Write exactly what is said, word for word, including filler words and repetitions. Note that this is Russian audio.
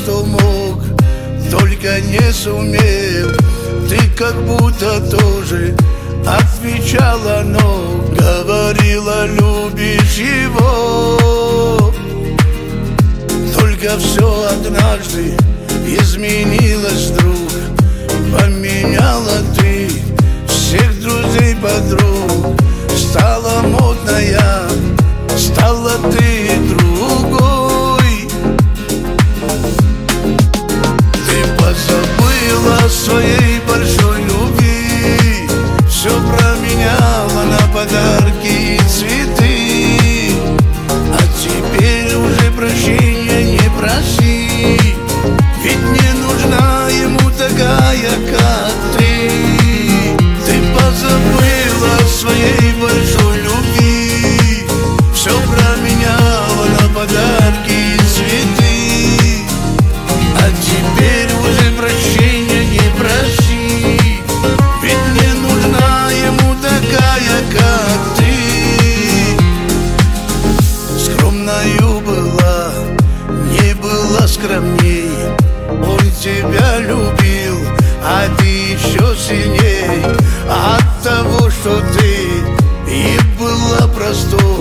что мог, только не сумел. Ты как будто тоже отвечала, но говорила, любишь его. Только все однажды изменилось вдруг. Поменяла ты всех друзей, подруг. Стала модная, стала ты другой. Ты позабыла своей большой любви, все променяла на подарки и цветы. А теперь уже прощения не проси, ведь не нужна ему такая, как ты. Ты позабыла своей большой любви, все променяла на подарки и цветы. А теперь уже прощения не проси, ведь не нужна ему такая, как ты. Скромною была, не была скромней. Он тебя любил, а ты еще сильней. От того, что ты и была простой,